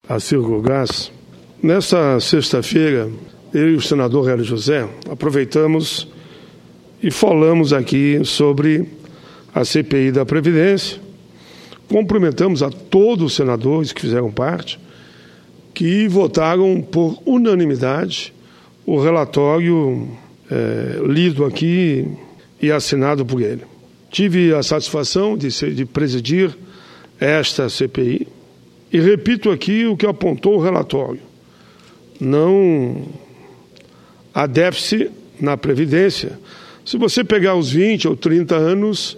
a Circogás. Nesta sexta-feira, eu e o senador Hélio José aproveitamos e falamos aqui sobre a CPI da Previdência. Cumprimentamos a todos os senadores que fizeram parte, que votaram por unanimidade o relatório lido aqui e assinado por ele. Tive a satisfação de presidir esta CPI e repito aqui o que apontou o relatório. Não há déficit na Previdência. Se você pegar os 20 ou 30 anos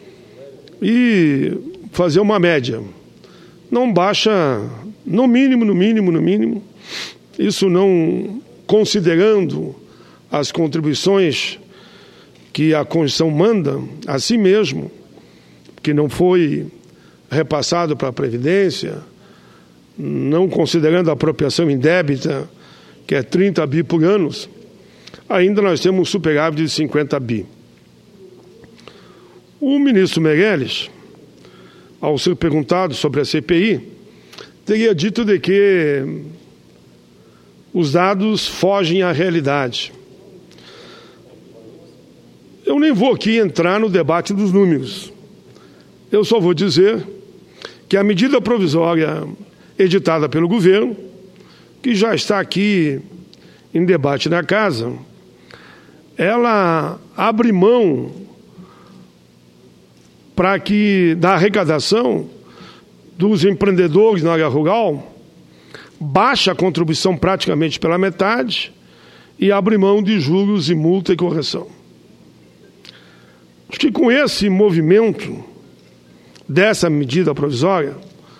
e fazer uma média, não baixa, no mínimo, isso não considerando as contribuições que a Constituição manda a si mesmo, que não foi repassado para a Previdência, não considerando a apropriação indébita, que é 30 bi por ano, ainda nós temos um superávit de 50 bi. O ministro Meirelles, ao ser perguntado sobre a CPI, teria dito de que os dados fogem à realidade. Eu nem vou aqui entrar no debate dos números. Eu só vou dizer que a medida provisória editada pelo governo, que já está aqui em debate na Casa, ela abre mão para que, da arrecadação dos empreendedores na área rural, baixa a contribuição praticamente pela metade e abre mão de juros e multa e correção. Acho que com esse movimento dessa medida provisória,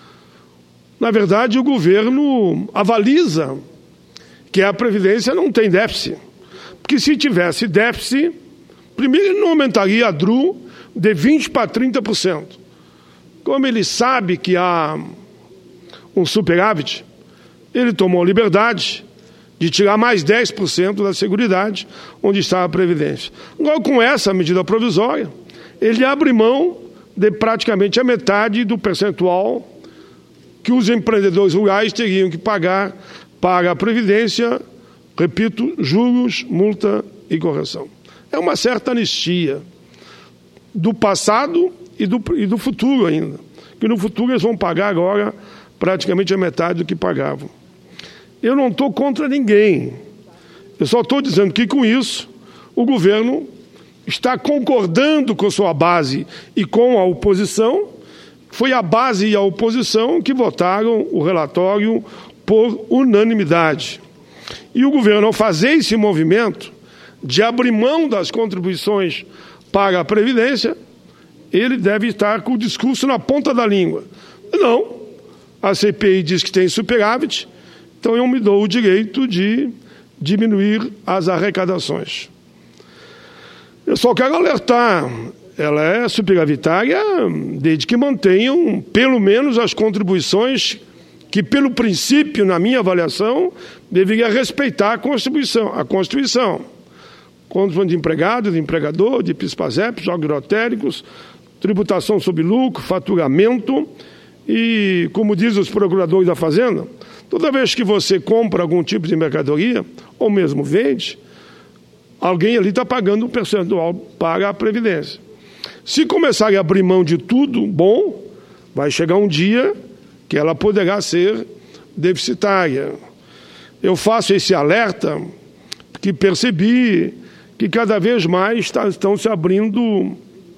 na verdade, o governo avaliza que a Previdência não tem déficit. Porque se tivesse déficit, primeiro ele não aumentaria a DRU de 20% para 30%. Como ele sabe que há um superávit, ele tomou a liberdade de tirar mais 10% da Seguridade, onde está a Previdência. Agora, com essa medida provisória, ele abre mão de praticamente a metade do percentual que os empreendedores rurais teriam que pagar para a Previdência, repito, juros, multa e correção. É uma certa anistia do passado e do futuro ainda, que no futuro eles vão pagar agora praticamente a metade do que pagavam. Eu não estou contra ninguém, eu só estou dizendo que com isso o governo está concordando com sua base e com a oposição. Foi a base e a oposição que votaram o relatório por unanimidade. E o governo, ao fazer esse movimento de abrir mão das contribuições para a Previdência, ele deve estar com o discurso na ponta da língua. Não, a CPI diz que tem superávit, então eu me dou o direito de diminuir as arrecadações. Eu só quero alertar, ela é superavitária desde que mantenham pelo menos as contribuições que, pelo princípio, na minha avaliação, deveria respeitar a Constituição. Contribuição de empregado, de empregador, de PIS/PASEP, jogos grotéricos, tributação sobre lucro, faturamento e, como dizem os procuradores da Fazenda, toda vez que você compra algum tipo de mercadoria, ou mesmo vende, alguém ali está pagando um percentual para a Previdência. Se começarem a abrir mão de tudo, bom, vai chegar um dia que ela poderá ser deficitária. Eu faço esse alerta porque percebi que cada vez mais estão se abrindo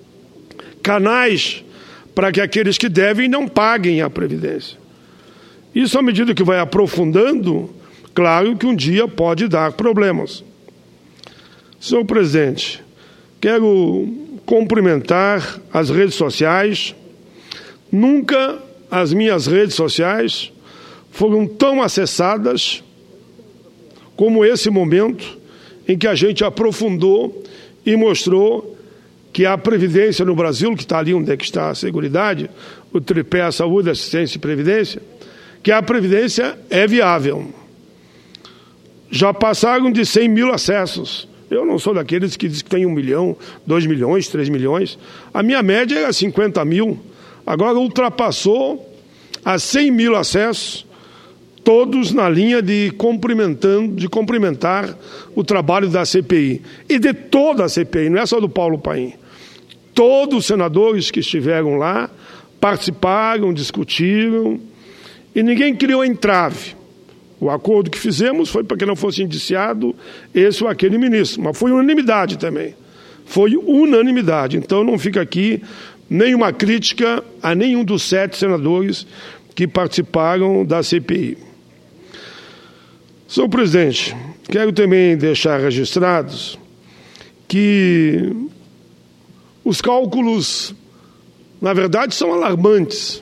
canais para que aqueles que devem não paguem a Previdência. Isso, à medida que vai aprofundando, claro que um dia pode dar problemas. Senhor presidente, quero cumprimentar as redes sociais. Nunca as minhas redes sociais foram tão acessadas como esse momento em que a gente aprofundou e mostrou que a Previdência no Brasil, que está ali onde é que está a Seguridade, o tripé, a saúde, assistência e previdência, que a Previdência é viável. Já passaram de 100 mil acessos. Eu não sou daqueles que dizem que tem 1 milhão, 2 milhões, 3 milhões. A minha média era 50 mil. Agora ultrapassou a 100 mil acessos todos na linha de cumprimentar o trabalho da CPI. E de toda a CPI, não é só do Paulo Paim. Todos os senadores que estiveram lá participaram, discutiram, e ninguém criou entrave. O acordo que fizemos foi para que não fosse indiciado esse ou aquele ministro, mas foi unanimidade também. Foi unanimidade. Então não fica aqui nenhuma crítica a nenhum dos 7 senadores que participaram da CPI. Senhor presidente, quero também deixar registrados que os cálculos, na verdade, são alarmantes.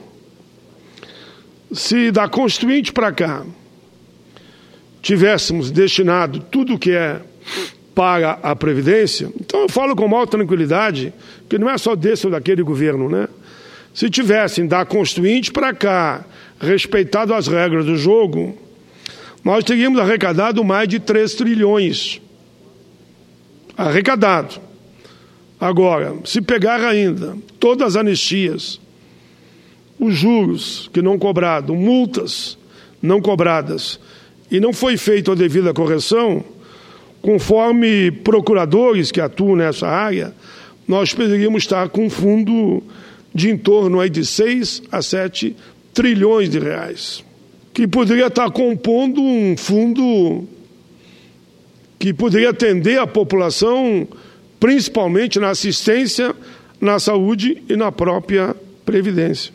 Se da Constituinte para cá tivéssemos destinado tudo o que é para a Previdência, então eu falo com maior tranquilidade, que não é só desse ou daquele governo, né? Se tivessem da Constituinte para cá respeitado as regras do jogo, nós teríamos arrecadado mais de 3 trilhões. Arrecadado. Agora, se pegar ainda todas as anistias, os juros que não cobrados, multas não cobradas, e não foi feita a devida correção, conforme procuradores que atuam nessa área, nós poderíamos estar com um fundo de em torno aí de 6 a 7 trilhões de reais, que poderia estar compondo um fundo que poderia atender a população, principalmente na assistência, na saúde e na própria Previdência.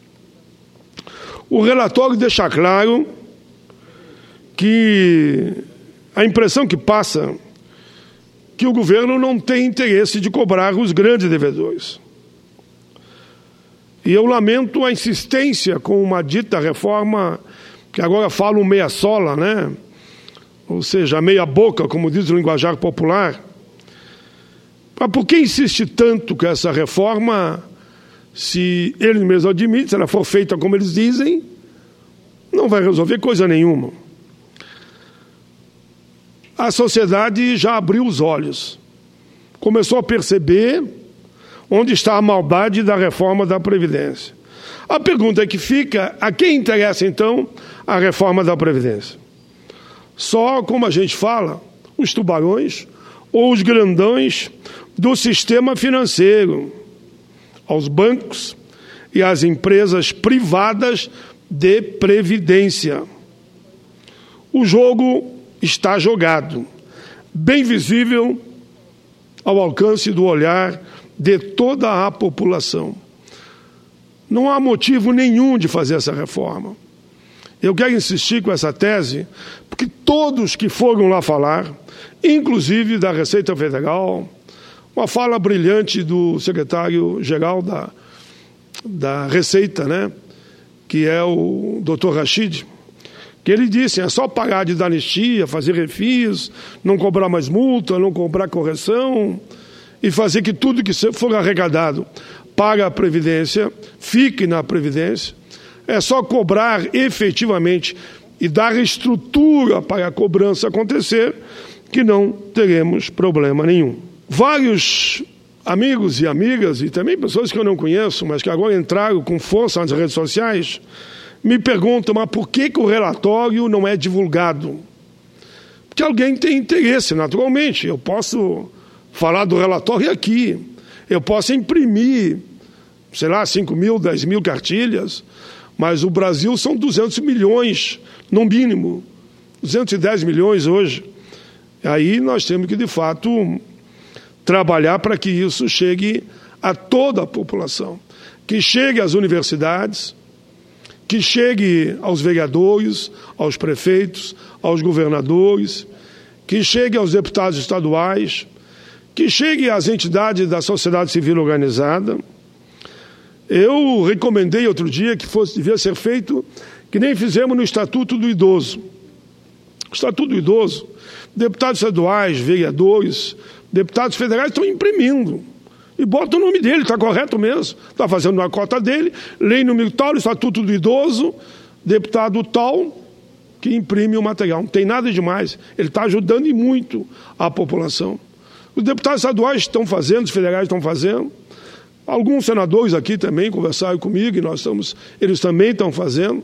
O relatório deixa claro que a impressão que passa que o governo não tem interesse de cobrar os grandes devedores. E eu lamento a insistência com uma dita reforma, que agora falam meia sola, né? Ou seja, meia boca, como diz o linguajar popular. Mas por que insiste tanto com essa reforma, se eles mesmos admitem, se ela for feita como eles dizem, não vai resolver coisa nenhuma. A sociedade já abriu os olhos, começou a perceber onde está a maldade da reforma da Previdência. A pergunta que fica, a quem interessa então a reforma da Previdência? Só, como a gente fala, os tubarões ou os grandões do sistema financeiro, aos bancos e às empresas privadas de previdência. O jogo está jogado, bem visível ao alcance do olhar de toda a população. Não há motivo nenhum de fazer essa reforma. Eu quero insistir com essa tese, porque todos que foram lá falar, inclusive da Receita Federal, uma fala brilhante do secretário-geral da Receita, né, que é o Dr. Rachid, que ele disse, é só pagar de dar anistia, fazer refis, não cobrar mais multa, não cobrar correção, e fazer que tudo que for arrecadado para a Previdência fique na Previdência. É só cobrar efetivamente e dar estrutura para a cobrança acontecer, que não teremos problema nenhum. Vários amigos e amigas, e também pessoas que eu não conheço, mas que agora entraram com força nas redes sociais, me perguntam, mas por que o relatório não é divulgado? Porque alguém tem interesse, naturalmente. Eu posso falar do relatório aqui, eu posso imprimir, sei lá, 5 mil, 10 mil cartilhas, mas o Brasil são 200 milhões, no mínimo, 210 milhões hoje. Aí nós temos que, de fato, trabalhar para que isso chegue a toda a população, que chegue às universidades, que chegue aos vereadores, aos prefeitos, aos governadores, que chegue aos deputados estaduais, que chegue às entidades da sociedade civil organizada. Eu recomendei outro dia que devia ser feito, que nem fizemos no Estatuto do Idoso. O Estatuto do Idoso, deputados estaduais, vereadores, deputados federais estão imprimindo. E bota o nome dele, está correto mesmo. Está fazendo a cota dele, lei número tal, Estatuto do Idoso, deputado tal, que imprime o material. Não tem nada demais. Ele está ajudando e muito a população. Os deputados estaduais estão fazendo, os federais estão fazendo. Alguns senadores aqui também conversaram comigo e eles também estão fazendo.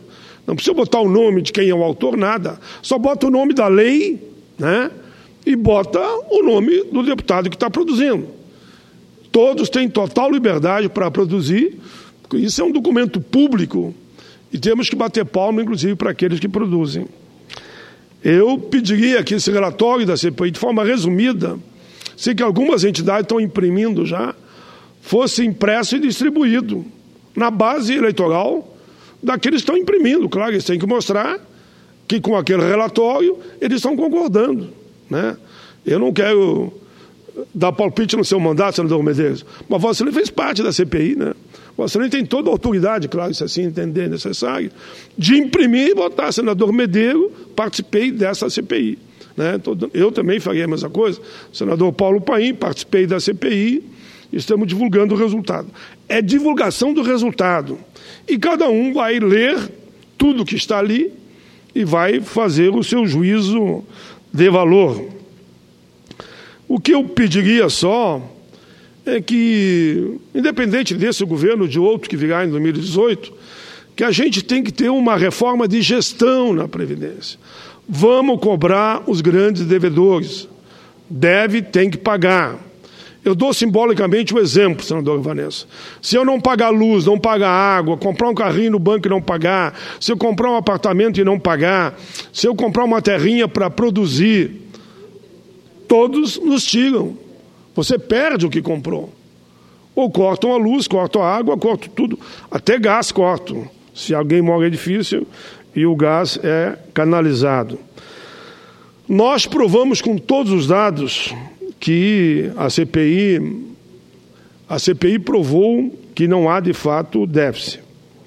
Não precisa botar o nome de quem é o autor, nada. Só bota o nome da lei, né? E bota o nome do deputado que está produzindo. Todos têm total liberdade para produzir. Isso é um documento público e temos que bater palma, inclusive, para aqueles que produzem. Eu pediria que esse relatório da CPI, de forma resumida, sei que algumas entidades estão imprimindo já, fosse impresso e distribuído na base eleitoral daqueles que estão imprimindo. Claro, eles têm que mostrar que com aquele relatório eles estão concordando, né? Eu não quero dar palpite no seu mandato, senador Medeiros, mas Vossa Excelência fez parte da CPI, né? Vossa Excelência tem toda a autoridade, claro, se assim entender necessário, de imprimir e botar, senador Medeiros, participei dessa CPI, né? Eu também faria a mesma coisa. Senador Paulo Paim, participei da CPI, estamos divulgando o resultado. É divulgação do resultado. E cada um vai ler tudo que está ali e vai fazer o seu juízo de valor. O que eu pediria só é que, independente desse governo ou de outro que virá em 2018, que a gente tem que ter uma reforma de gestão na Previdência. Vamos cobrar os grandes devedores. Tem que pagar. Eu dou simbolicamente o exemplo, senador Vanessa. Se eu não pagar luz, não pagar água, comprar um carrinho no banco e não pagar, se eu comprar um apartamento e não pagar, se eu comprar uma terrinha para produzir, todos nos tiram. Você perde o que comprou. Ou cortam a luz, cortam a água, cortam tudo. Até gás cortam. Se alguém mora em edifício e o gás é canalizado. Nós provamos com todos os dados que a CPI provou que não há, de fato, déficit.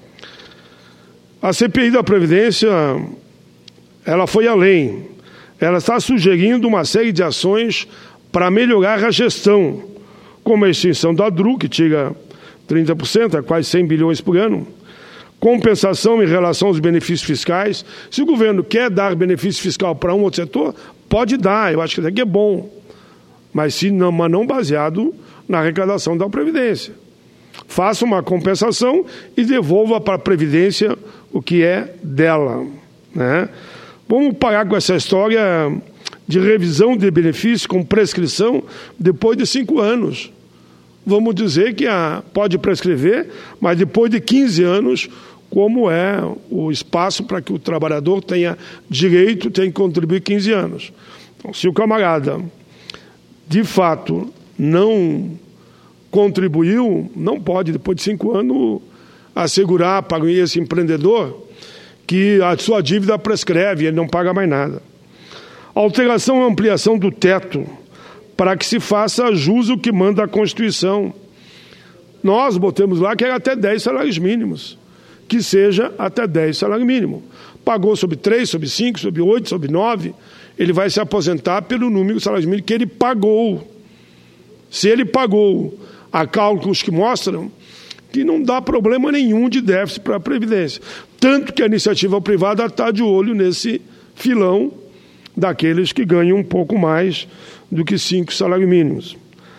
A CPI da Previdência, ela foi além. Ela está sugerindo uma série de ações para melhorar a gestão, como a extinção da DRU, que tira 30%, é quase 100 bilhões por ano, compensação em relação aos benefícios fiscais. Se o governo quer dar benefício fiscal para um outro setor, pode dar, eu acho que isso aqui é bom, mas não baseado na arrecadação da Previdência. Faça uma compensação e devolva para a Previdência o que é dela, né? Vamos parar com essa história de revisão de benefício com prescrição depois de 5 anos. Vamos dizer que pode prescrever, mas depois de 15 anos, como é o espaço para que o trabalhador tenha direito, tem que contribuir 15 anos. Então, se o camarada, de fato, não contribuiu, não pode, depois de 5 anos, assegurar para esse empreendedor que a sua dívida prescreve e ele não paga mais nada. Alteração e ampliação do teto para que se faça jus o que manda a Constituição. Nós botamos lá que era até 10 salários mínimos, que seja até 10 salários mínimos. Pagou sobre 3, sobre 5, sobre 8, sobre 9, ele vai se aposentar pelo número de salários mínimos que ele pagou. Se ele pagou, há cálculos que mostram que não dá problema nenhum de déficit para a Previdência. Tanto que a iniciativa privada está de olho nesse filão daqueles que ganham um pouco mais do que 5 salários mínimos.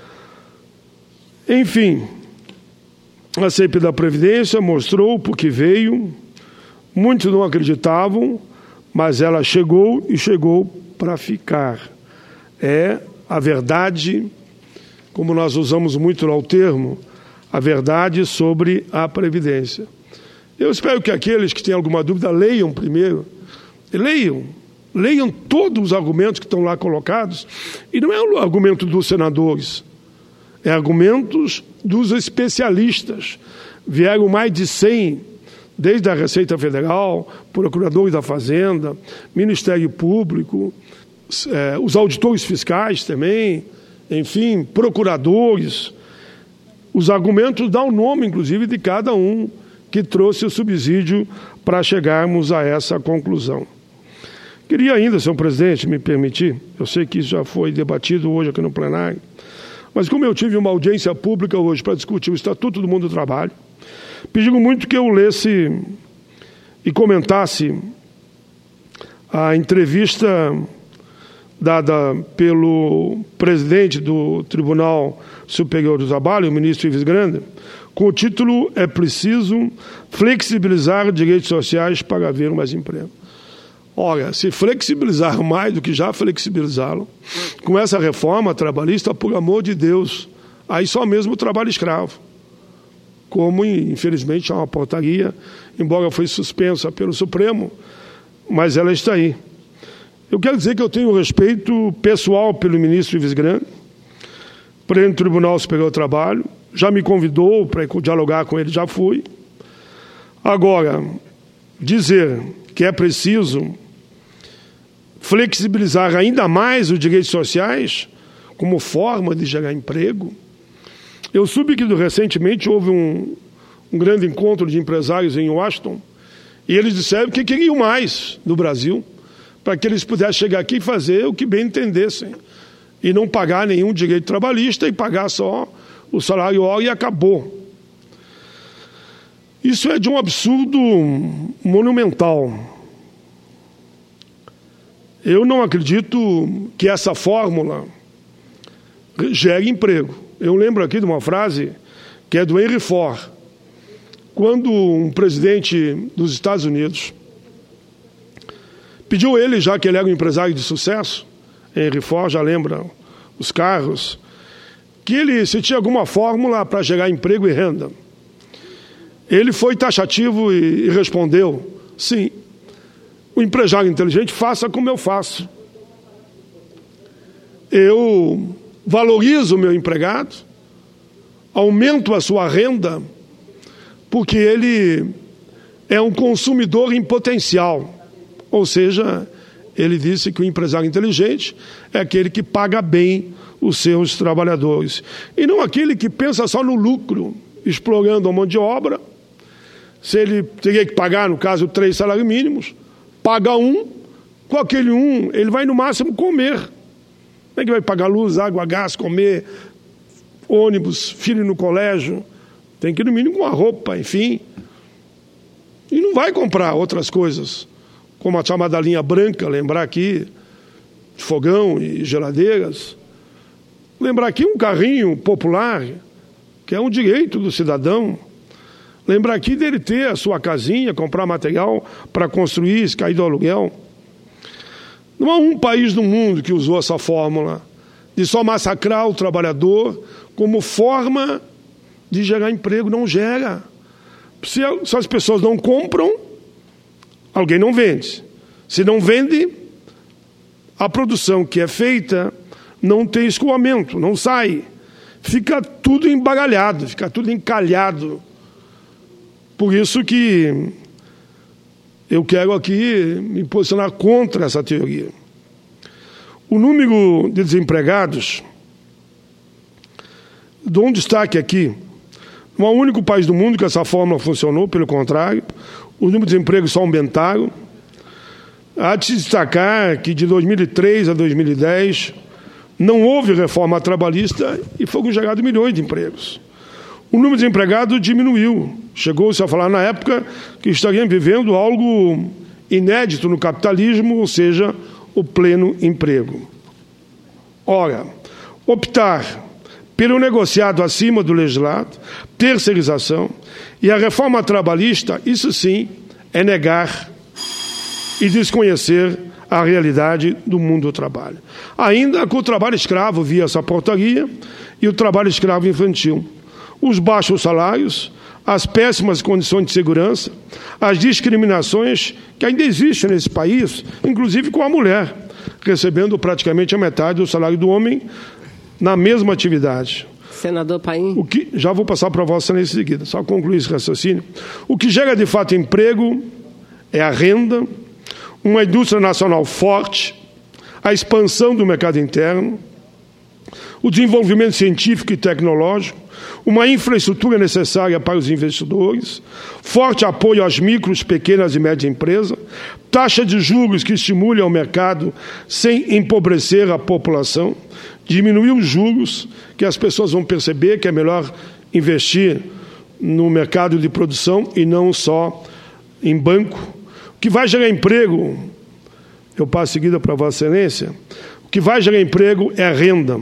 Enfim, a CPI da Previdência mostrou porque veio, muitos não acreditavam, mas ela chegou e chegou para ficar. É a verdade, como nós usamos muito lá o termo, a verdade sobre a Previdência. Eu espero que aqueles que têm alguma dúvida leiam primeiro, leiam todos os argumentos que estão lá colocados, e não é o argumento dos senadores, é argumentos dos especialistas. Vieram mais de 100, desde a Receita Federal, Procuradores da Fazenda, Ministério Público, os auditores fiscais também, enfim, procuradores. Os argumentos dão o nome, inclusive, de cada um que trouxe o subsídio para chegarmos a essa conclusão. Queria ainda, senhor presidente, me permitir, eu sei que isso já foi debatido hoje aqui no plenário, mas como eu tive uma audiência pública hoje para discutir o Estatuto do Mundo do Trabalho, pediram muito que eu lesse e comentasse a entrevista dada pelo presidente do Tribunal Superior do Trabalho, o ministro Ives Grande, com o título "É preciso flexibilizar direitos sociais para haver mais emprego". Olha, se flexibilizar mais do que já flexibilizaram, com essa reforma trabalhista, por amor de Deus, aí só mesmo o trabalho escravo. Como, infelizmente, há uma portaria, embora foi suspensa pelo Supremo, mas ela está aí. Eu quero dizer que eu tenho respeito pessoal pelo ministro Ives Grande, presidente do Tribunal Superior do Trabalho, já me convidou para dialogar com ele, já fui. Agora, dizer que é preciso flexibilizar ainda mais os direitos sociais como forma de gerar emprego. Eu soube que recentemente houve um grande encontro de empresários em Washington e eles disseram que queriam mais do Brasil para que eles pudessem chegar aqui e fazer o que bem entendessem e não pagar nenhum direito trabalhista e pagar só o salário hora e acabou. Isso é de um absurdo monumental. Eu não acredito que essa fórmula gere emprego. Eu lembro aqui de uma frase que é do Henry Ford, quando um presidente dos Estados Unidos pediu a ele, já que ele era um empresário de sucesso, Henry Ford já lembra os carros, que ele, se tinha alguma fórmula para gerar emprego e renda. Ele foi taxativo e respondeu: sim, o empresário inteligente faça como eu faço. Eu valorizo o meu empregado, aumento a sua renda, porque ele é um consumidor em potencial. Ou seja, ele disse que o empresário inteligente é aquele que paga bem os seus trabalhadores. E não aquele que pensa só no lucro, explorando a mão de obra. Se ele teria que pagar, no caso, 3 salários mínimos, paga um, com aquele um, ele vai no máximo comer. Como é que vai pagar luz, água, gás, comer, ônibus, filho no colégio? Tem que ir no mínimo com a roupa, enfim. E não vai comprar outras coisas, como a chamada linha branca, lembrar aqui, fogão e geladeiras. Lembrar aqui um carrinho popular, que é um direito do cidadão. Lembrar aqui dele ter a sua casinha, comprar material para construir, se cair do aluguel. Não há um país no mundo que usou essa fórmula de só massacrar o trabalhador como forma de gerar emprego. Não gera. Se as pessoas não compram, alguém não vende. Se não vende, a produção que é feita não tem escoamento, não sai. Fica tudo embaralhado, fica tudo encalhado. Por isso que eu quero aqui me posicionar contra essa teoria. O número de desempregados, dou um destaque aqui. Não há um único país do mundo que essa fórmula funcionou, pelo contrário, o número de desempregos só aumentaram. Há de se destacar que de 2003 a 2010 não houve reforma trabalhista e foram gerados milhões de empregos. O número de desempregados diminuiu. Chegou-se a falar na época que estaríamos vivendo algo inédito no capitalismo, ou seja, o pleno emprego. Ora, optar pelo negociado acima do legislado, terceirização e a reforma trabalhista, isso sim é negar e desconhecer a realidade do mundo do trabalho. Ainda com o trabalho escravo via essa portaria e o trabalho escravo infantil. Os baixos salários, as péssimas condições de segurança, as discriminações que ainda existem nesse país, inclusive com a mulher, recebendo praticamente a metade do salário do homem na mesma atividade. Senador Paim. O que, já vou passar para a Vossa Excelência em seguida, só concluir esse raciocínio. O que gera de fato emprego é a renda, uma indústria nacional forte, a expansão do mercado interno, o desenvolvimento científico e tecnológico, uma infraestrutura necessária para os investidores, forte apoio às micros, pequenas e médias empresas, taxa de juros que estimule ao mercado sem empobrecer a população, diminuir os juros, que as pessoas vão perceber que é melhor investir no mercado de produção e não só em banco. O que vai gerar emprego, eu passo em seguida para a Vossa Excelência, o que vai gerar emprego é a renda.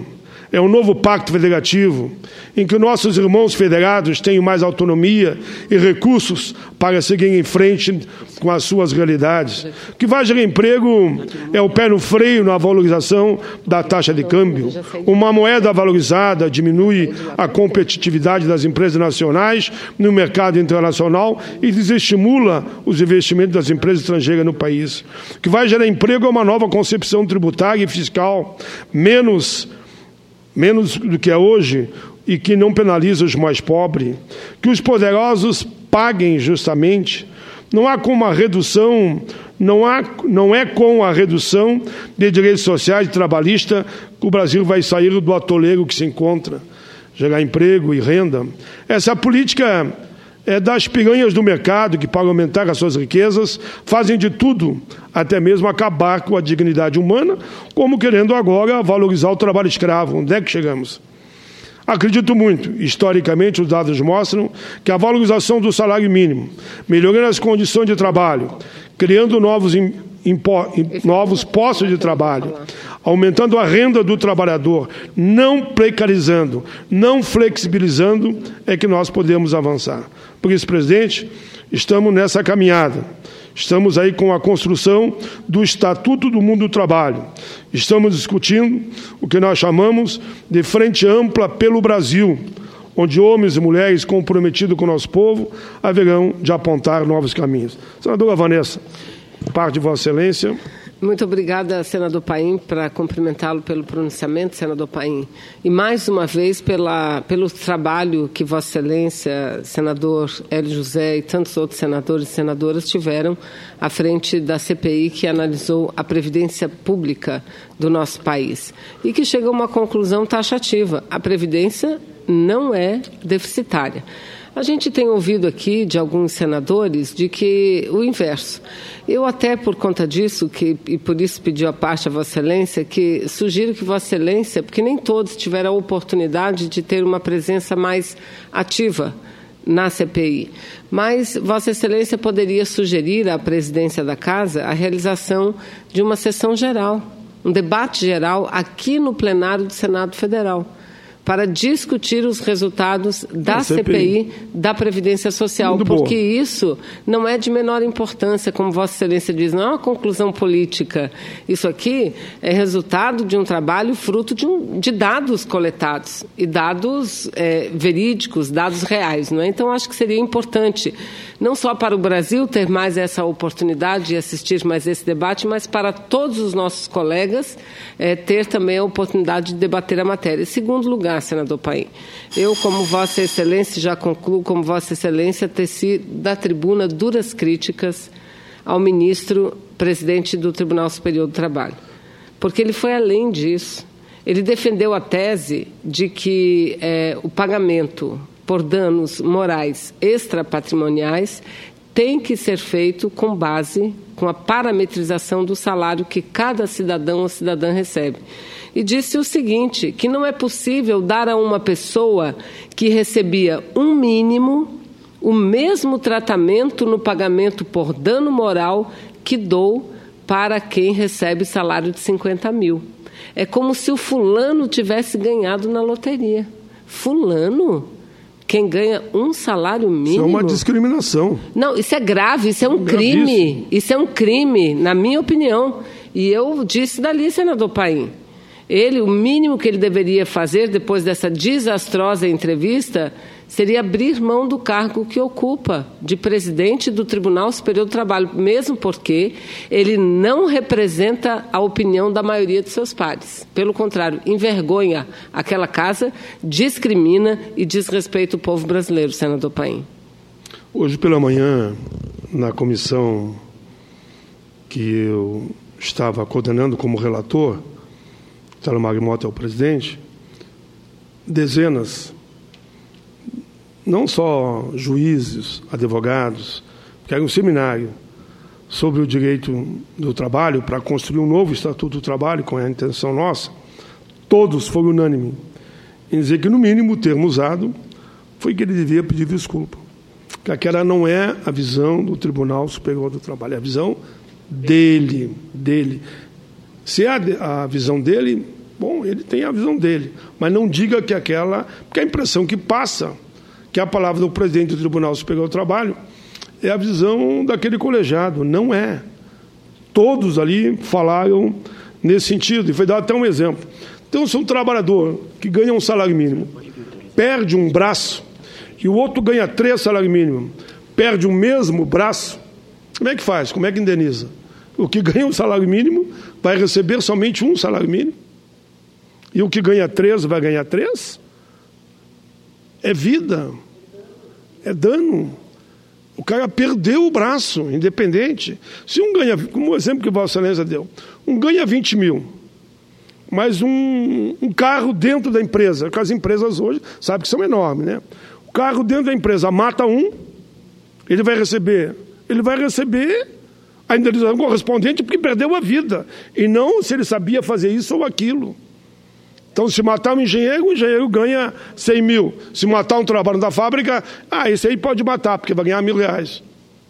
É um novo pacto federativo em que nossos irmãos federados têm mais autonomia e recursos para seguir em frente com as suas realidades. O que vai gerar emprego é o pé no freio na valorização da taxa de câmbio. Uma moeda valorizada diminui a competitividade das empresas nacionais no mercado internacional e desestimula os investimentos das empresas estrangeiras no país. O que vai gerar emprego é uma nova concepção tributária e fiscal, menos do que é hoje, e que não penaliza os mais pobres, que os poderosos paguem justamente. Não é com a redução de direitos sociais e trabalhistas que o Brasil vai sair do atoleiro que se encontra, gerar emprego e renda. Essa política é das piranhas do mercado que, para aumentar as suas riquezas, fazem de tudo, até mesmo acabar com a dignidade humana, como querendo agora valorizar o trabalho escravo. Onde é que chegamos? Acredito muito, historicamente os dados mostram que a valorização do salário mínimo, melhorando as condições de trabalho, criando novos postos de trabalho, aumentando a renda do trabalhador, não precarizando, não flexibilizando, é que nós podemos avançar. Por isso, presidente, estamos nessa caminhada. Estamos aí com a construção do Estatuto do Mundo do Trabalho. Estamos discutindo o que nós chamamos de Frente Ampla pelo Brasil, onde homens e mulheres comprometidos com o nosso povo haverão de apontar novos caminhos. Senadora Vanessa, parte de Vossa Excelência. Muito obrigada, senador Paim, para cumprimentá-lo pelo pronunciamento, senador Paim. E, mais uma vez, pelo trabalho que Vossa Excelência, senador Hélio José e tantos outros senadores e senadoras tiveram à frente da CPI que analisou a previdência pública do nosso país e que chegou a uma conclusão taxativa. A previdência não é deficitária. A gente tem ouvido aqui de alguns senadores de que o inverso. Eu até, por conta disso, e por isso pedi a parte a Vossa Excelência, que sugiro que Vossa Excelência, porque nem todos tiveram a oportunidade de ter uma presença mais ativa na CPI, mas Vossa Excelência poderia sugerir à presidência da Casa a realização de uma sessão geral, um debate geral aqui no plenário do Senado Federal, para discutir os resultados da CPI da Previdência Social, porque isso não é de menor importância, como Vossa Excelência diz, não é uma conclusão política. Isso aqui é resultado de um trabalho fruto de dados coletados, e dados verídicos, dados reais. Não é? Então, acho que seria importante, não só para o Brasil ter mais essa oportunidade de assistir mais esse debate, mas para todos os nossos colegas ter também a oportunidade de debater a matéria. Em segundo lugar, senador Paim, eu, como Vossa Excelência, já concluo, como Vossa Excelência, teci da tribuna duras críticas ao ministro presidente do Tribunal Superior do Trabalho, porque ele foi além disso. Ele defendeu a tese de que o pagamento por danos morais extrapatrimoniais tem que ser feito com base, com a parametrização do salário que cada cidadão ou cidadã recebe. E disse o seguinte, que não é possível dar a uma pessoa que recebia um mínimo o mesmo tratamento no pagamento por dano moral que dou para quem recebe salário de 50 mil. É como se o fulano tivesse ganhado na loteria. Fulano? Quem ganha um salário mínimo... Isso é uma discriminação. Não, isso é grave, isso é um crime. Isso é um crime, na minha opinião. E eu disse dali, senador Paim. O mínimo que ele deveria fazer, depois dessa desastrosa entrevista, seria abrir mão do cargo que ocupa, de presidente do Tribunal Superior do Trabalho, mesmo porque ele não representa a opinião da maioria de seus pares. Pelo contrário, envergonha aquela casa, discrimina e desrespeita o povo brasileiro, senador Paim. Hoje pela manhã, na comissão que eu estava coordenando como relator, Salomar Mota é o presidente, dezenas, não só juízes, advogados, que era um seminário sobre o direito do trabalho para construir um novo Estatuto do Trabalho, com a intenção nossa, todos foram unânimes em dizer que, no mínimo, o termo usado foi que ele devia pedir desculpa, que aquela não é a visão do Tribunal Superior do Trabalho, é a visão dele. Se é a visão dele, Bom, ele tem a visão dele, mas não diga que aquela... Porque a impressão que passa, que a palavra do presidente do Tribunal Superior do Trabalho, é a visão daquele colegiado. Não é. Todos ali falaram nesse sentido, e foi dado até um exemplo. Então, se um trabalhador que ganha um salário mínimo perde um braço e o outro ganha 3 salários mínimos, perde o mesmo braço, como é que faz? Como é que indeniza? O que ganha um salário mínimo vai receber somente um salário mínimo? E o que ganha 3 vai ganhar 3? É vida, é dano. O cara perdeu o braço, independente. Se um ganha, como o exemplo que Vossa Excelência deu, um ganha 20 mil, mas um carro dentro da empresa, porque as empresas hoje, sabe que são enormes, né? O carro dentro da empresa mata um, ele vai receber a indenização correspondente porque perdeu a vida, e não se ele sabia fazer isso ou aquilo. Então, se matar um engenheiro, o engenheiro ganha 100 mil. Se matar um trabalhador da fábrica, esse aí pode matar, porque vai ganhar R$1.000.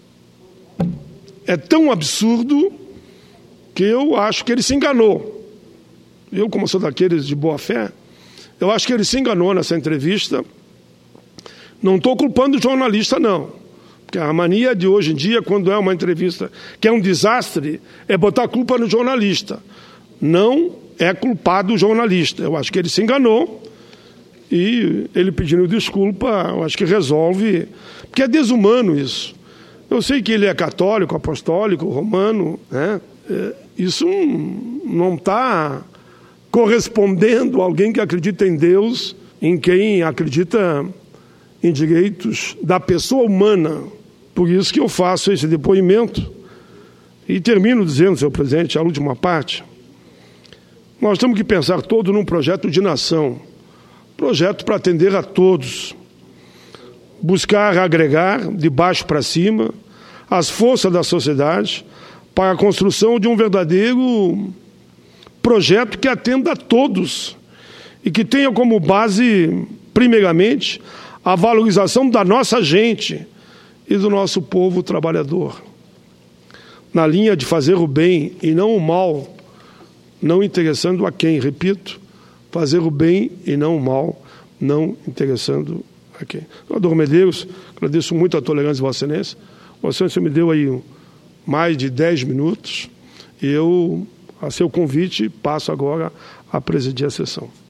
É tão absurdo que eu acho que ele se enganou. Eu, como sou daqueles de boa fé, eu acho que ele se enganou nessa entrevista. Não estou culpando o jornalista, não. Porque a mania de hoje em dia, quando é uma entrevista que é um desastre, é botar a culpa no jornalista. Não é culpado o jornalista. Eu acho que ele se enganou e ele pedindo desculpa, eu acho que resolve, porque é desumano isso. Eu sei que ele é católico, apostólico, romano, né? Isso não está correspondendo a alguém que acredita em Deus, em quem acredita em direitos da pessoa humana. Por isso que eu faço esse depoimento e termino dizendo, senhor presidente, a última parte. Nós temos que pensar todo num projeto de nação, projeto para atender a todos, buscar agregar de baixo para cima as forças da sociedade para a construção de um verdadeiro projeto que atenda a todos e que tenha como base, primeiramente, a valorização da nossa gente e do nosso povo trabalhador, na linha de fazer o bem e não o mal, não interessando a quem, repito, fazer o bem e não o mal, não interessando a quem. Senador Medeiros, agradeço muito a tolerância de Vossa Excelência. Vossa Excelência me deu aí mais de 10 minutos e eu, a seu convite, passo agora a presidir a sessão.